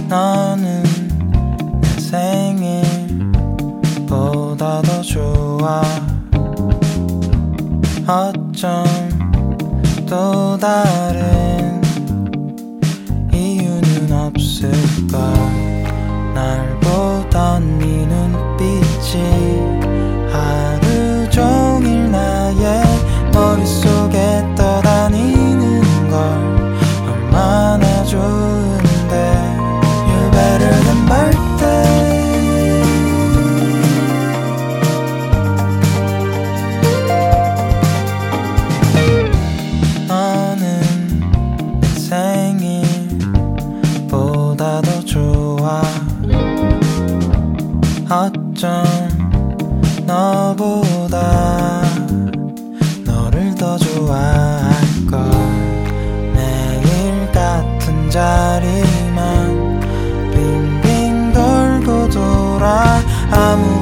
너는 내 생일보다 더 좋아. 어쩜 또 다른 이유는 없을까. 날 보던 네 눈빛이 하루 종일 나의 머릿속에 떠다니는 걸 얼마나 좋은데. You're better than birthday. 너는 내 생일보다 더 좋아. 어쩜 너보다 너를 더 좋아할걸. 매일 같은 자리만 빙빙 돌고 돌아 아무